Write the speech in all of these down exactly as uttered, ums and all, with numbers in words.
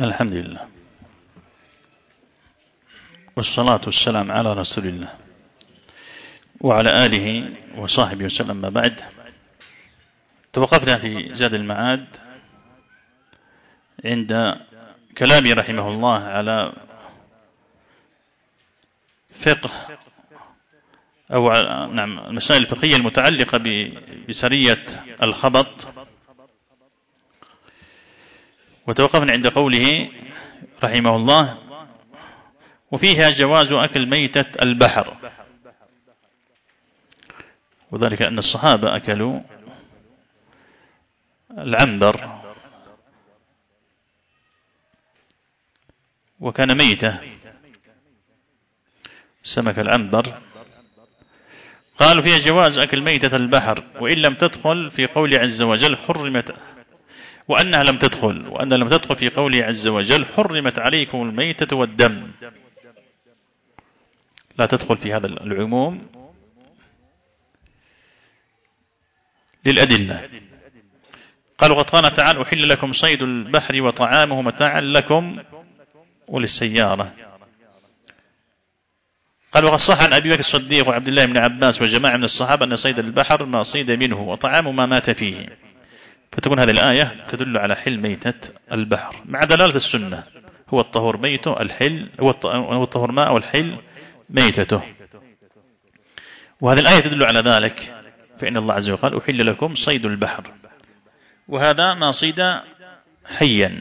الحمد لله والصلاة والسلام على رسول الله وعلى آله وصحبه وسلم. ما بعد، توقفنا في زاد المعاد عند كلامه رحمه الله على فقه أو نعم المسائل الفقهية المتعلقة بسرية الخبط، وتوقفنا عند قوله رحمه الله: وفيها جواز أكل ميتة البحر، وذلك أن الصحابة أكلوا العنبر وكان ميتة، سمك العنبر. قالوا فيها جواز أكل ميتة البحر وإن لم تدخل في قول عز وجل حرمت، وأنها لم تدخل وأنها لم تدخل في قوله عز وجل حرمت عليكم الميتة والدم، لا تدخل في هذا العموم للأدلة. قالوا قد قال تعالى: أحل لكم صيد البحر وطعامه متاعا لكم وللسيارة. قال: وقد صح عن أبي بكر الصديق وعبد الله بن عباس وجماعة من الصحابة أن صيد البحر ما صيد منه وطعام ما مات فيه، فتكون هذه الآية تدل على حل ميتة البحر مع دلالة السنة، هو الطهور ميته الحل هو الطهور ماء والحل ميتته، وهذه الآية تدل على ذلك، فإن الله عز وجل قال: أحل لكم صيد البحر، وهذا ما صيد حيا،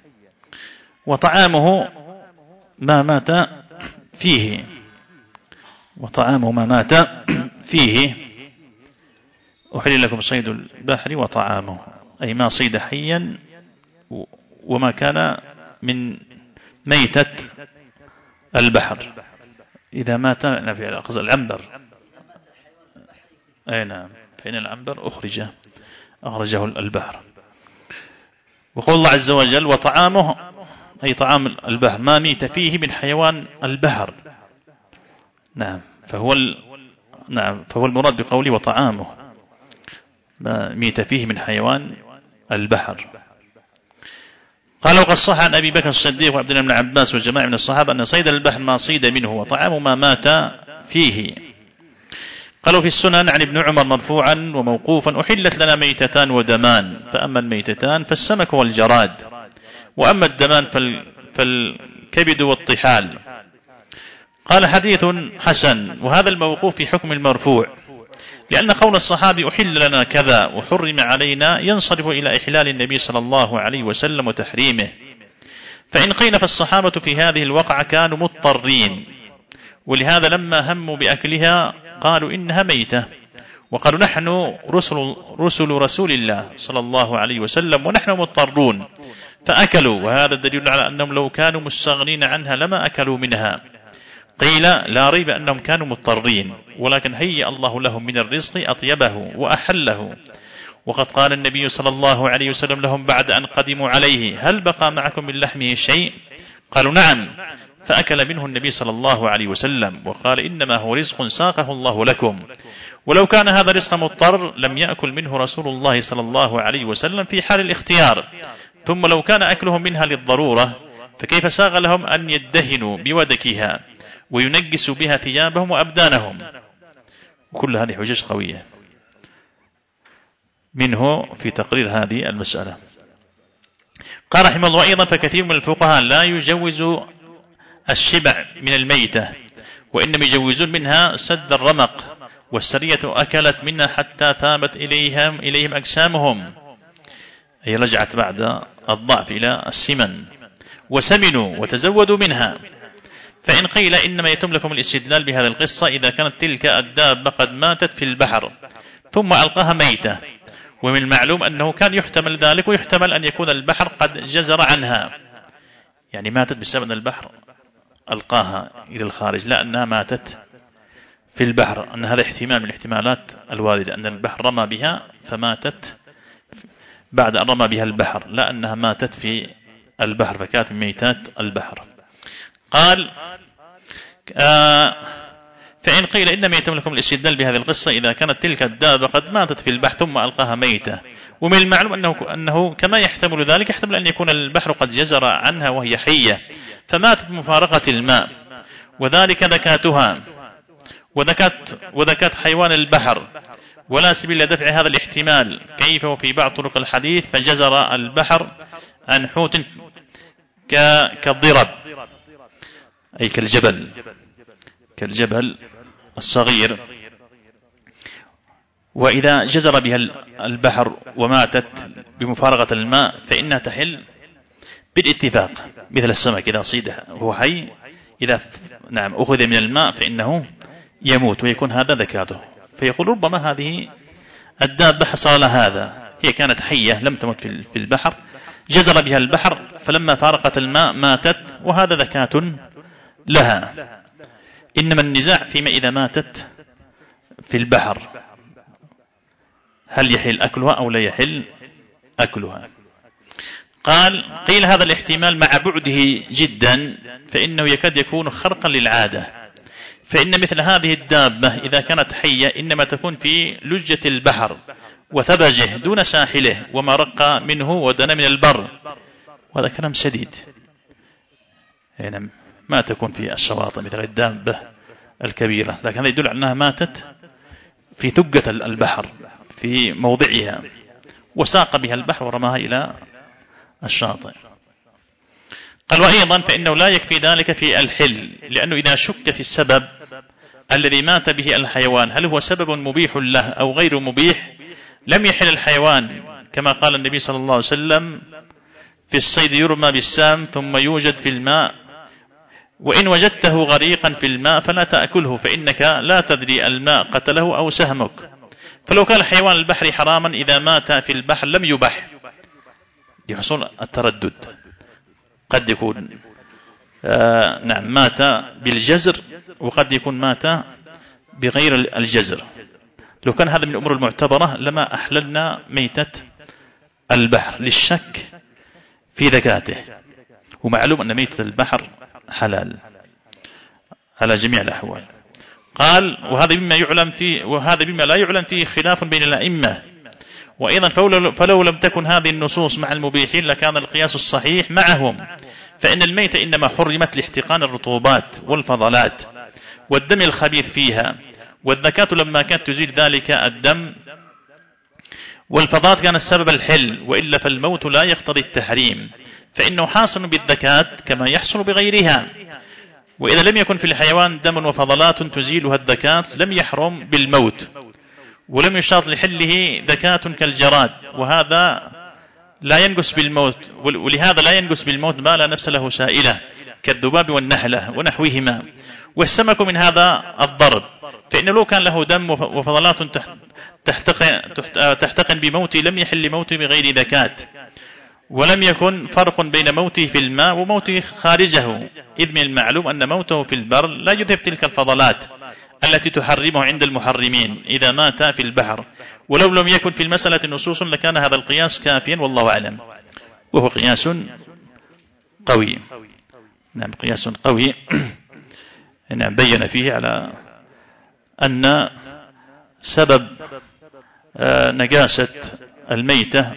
وطعامه ما مات فيه وطعامه ما مات فيه أحل لكم صيد البحر وطعامه، أي ما صيد حيا وما كان من ميتة البحر إذا مات في أخذ العنبر. أي نعم، فإن العنبر أخرج أخرجه البحر. وقول الله عز وجل: وطعامه، أي طعام البحر ما ميت فيه من حيوان البحر. نعم، فهو ال... نعم فهو المراد بقوله وطعامه ما ميت فيه من حيوان البحر. قال: وقد صح عن أبي بكر الصديق وعبد الله بن عباس وجماعة من الصحابة أن صيد البحر ما صيد منه وطعامه ما مات فيه. قالوا في السنن عن ابن عمر مرفوعا وموقوفا: أحلت لنا ميتتان ودمان، فأما الميتتان فالسمك والجراد، وأما الدمان فالكبد والطحال. قال: حديث حسن. وهذا الموقوف في حكم المرفوع، لأن قول الصحابي أحل لنا كذا وحرم علينا ينصرف إلى إحلال النبي صلى الله عليه وسلم وتحريمه، فإن قيل فالصحابة في هذه الوقعة كانوا مضطرين، ولهذا لما هموا بأكلها قالوا إنها ميتة، وقالوا نحن رسل, رسل رسول الله صلى الله عليه وسلم ونحن مضطرون فأكلوا، وهذا الدليل على أنهم لو كانوا مستغنين عنها لما أكلوا منها. قيل: لا ريب أنهم كانوا مضطرين، ولكن هيأ الله لهم من الرزق أطيبه وأحله، وقد قال النبي صلى الله عليه وسلم لهم بعد أن قدموا عليه: هل بقى معكم من لحمه شيء؟ قالوا: نعم، فأكل منه النبي صلى الله عليه وسلم وقال: إنما هو رزق ساقه الله لكم، ولو كان هذا رزق مضطر لم يأكل منه رسول الله صلى الله عليه وسلم في حال الاختيار، ثم لو كان أكلهم منها للضرورة فكيف ساغ لهم أن يدهنوا بودكها وينجسوا بها ثيابهم وأبدانهم؟ كل هذه حجج قوية منه في تقرير هذه المسألة. قال رحمه الله: أيضا فكثير من الفقهاء لا يجوز الشبع من الميتة، وإنما يجوزون منها سد الرمق، والسرية أكلت منها حتى ثابت إليهم, إليهم أجسامهم، هي رجعت بعد الضعف إلى السمن، وسمنوا وتزودوا منها. فإن قيل إنما يتم لكم الاستدلال بهذه القصة إذا كانت تلك الدابة قد ماتت في البحر ثم ألقاها ميتة، ومن المعلوم أنه كان يحتمل ذلك، ويحتمل أن يكون البحر قد جزر عنها، يعني ماتت بسبب أن البحر ألقاها إلى الخارج، لا أنها ماتت في البحر، أن هذا احتمال من الاحتمالات الواردة، أن البحر رمى بها فماتت بعد أن رمى بها البحر، لا أنها ماتت في البحر فكانت من ميتات البحر. قال: آه فإن قيل إنما يتم لكم الاستدلال بهذه القصة إذا كانت تلك الدابة قد ماتت في البحر ثم ألقاها ميتة، ومن المعلوم أنه, أنه كما يحتمل ذلك يحتمل أن يكون البحر قد جزر عنها وهي حية فماتت بمفارقة الماء، وذلك ذكاتها وذكات, وذكات حيوان البحر، ولا سبيل لدفع هذا الاحتمال كيف وفي بعض طرق الحديث فجزر البحر عن حوت كالضرب أي كالجبل كالجبل الصغير. وإذا جزر بها البحر وماتت بمفارقة الماء فإنها تحل بالاتفاق، مثل السمك إذا صيد وهو حي إذا نعم أخذ من الماء فإنه يموت ويكون هذا ذكاته. فيقول ربما هذه الدابة حصل هذا، هي كانت حية لم تمت في البحر، جزر بها البحر فلما فارقت الماء ماتت وهذا ذكاة لها. إنما النزاع فيما إذا ماتت في البحر هل يحل أكلها أو لا يحل أكلها. قال قيل هذا الاحتمال مع بعده جدا فإنه يكاد يكون خرقا للعادة، فإن مثل هذه الدابة إذا كانت حية إنما تكون في لجة البحر وثبجه دون ساحله وما رق منه ودنا من البر، وهذا كلام شديد، يعني ما تكون في الشواطئ مثل الدابة الكبيرة، لكن هذا يدل على أنها ماتت في ثقة البحر في موضعها وساق بها البحر ورماها إلى الشاطئ. قال وأيضا فإنه لا يكفي ذلك في الحل، لأنه إذا شك في السبب الذي مات به الحيوان هل هو سبب مبيح له أو غير مبيح لم يحل الحيوان، كما قال النبي صلى الله عليه وسلم في الصيد يرمى بالسام ثم يوجد في الماء، وإن وجدته غريقا في الماء فلا تأكله فإنك لا تدري الماء قتله أو سهمك. فلو كان حيوان البحر حراما إذا مات في البحر لم يبح لحصول التردد، قد يكون آه نعم مات بالجزر وقد يكون مات بغير الجزر. لو كان هذا من الأمور المعتبرة لما أحللنا ميتة البحر للشك في ذكاته، ومعلوم أن ميتة البحر حلال على جميع الأحوال. قال وهذا بما يعلم فيه وهذا بما لا يعلم فيه خلاف بين الأئمة. وأيضا فلو لم تكن هذه النصوص مع المبيحين لكان القياس الصحيح معهم، فإن الميتة إنما حرمت لاحتقان الرطوبات والفضلات والدم الخبيث فيها، والذكاة لما كانت تزيل ذلك الدم والفضلات كان السبب الحل، وإلا فالموت لا يقتضي التحريم، فإنه حاصل بالذكاة كما يحصل بغيرها. وإذا لم يكن في الحيوان دم وفضلات تزيلها الذكاة لم يحرم بالموت، ولم يشترط لحله ذكاة كالجراد، وهذا لا ينقص بالموت، ولهذا لا ينقص بالموت ما لا نفس له سائلة كالذباب والنحلة ونحوهما. والسمك من هذا الضرب، فإن لو كان له دم وفضلات تحتقن, تحتقن بموته لم يحل موته بغير ذكاة، ولم يكن فرق بين موته في الماء وموته خارجه، إذ من المعلوم أن موته في البر لا يذهب تلك الفضلات التي تحرمه عند المحرمين إذا مات في البحر. ولو لم يكن في المسألة نصوص لكان هذا القياس كافيا والله أعلم، وهو قياس قوي. نعم قياس قوي نعم بين فيه على أن سبب نجاسة الميتة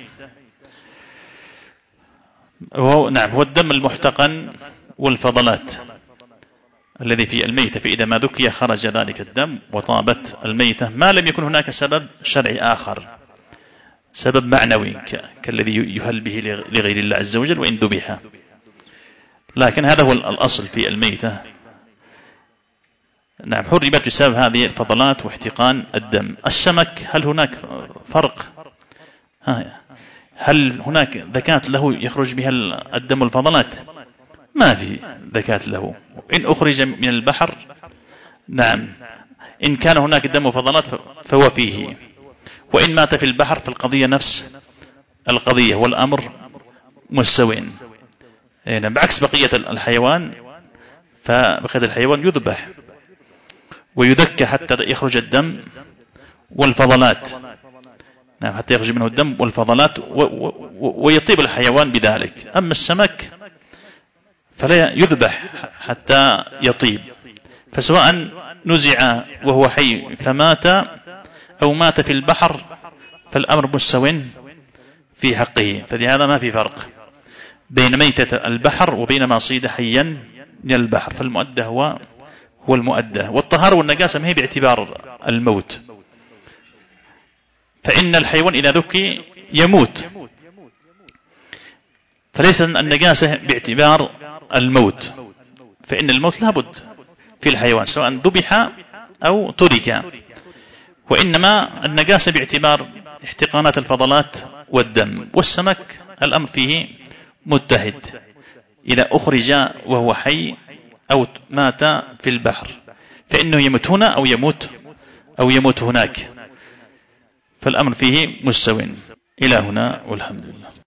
هو نعم هو الدم المحتقن والفضلات الذي في الميتة، فإذا ما ذكي خرج ذلك الدم وطابت الميتة، ما لم يكن هناك سبب شرعي آخر، سبب معنوي كالذي يهل به لغير الله عز وجل وإن ذبح. لكن هذا هو الأصل في الميتة. نعم حرمت بسبب هذه الفضلات واحتقان الدم. السمك هل هناك فرق؟ هل هناك ذكاة له يخرج بها الدم والفضلات؟ ما في ذكاة له. إن أخرج من البحر نعم إن كان هناك دم وفضلات فهو فيه، وإن مات في البحر فالقضية نفس القضية والأمر مستوين. يعني بعكس بقية الحيوان، فبقية الحيوان يذبح ويذكى حتى يخرج الدم والفضلات، نعم حتى يخرج منه الدم والفضلات ويطيب الحيوان بذلك. أما السمك فلا يذبح حتى يطيب، فسواء نزع وهو حي فمات أو مات في البحر فالأمر مستوٍ في حقه. فلهذا ما في فرق بين ميتة البحر وبين ما صيد حيا من البحر، فالمؤدى هو هو المؤدى. والطهارة والنجاسة ما هي باعتبار الموت، فإن الحيوان إذا ذكي يموت، فليس النجاسة باعتبار الموت، فإن الموت لابد في الحيوان سواء ذبح أو ترك، وإنما النجاسة باعتبار احتقانات الفضلات والدم. والسمك الأمر فيه متحد، إذا أخرج وهو حي أو مات في البحر فإنه يموت هنا أو يموت أو يموت هناك، فالأمر فيه مستوٍ. إلى هنا والحمد لله.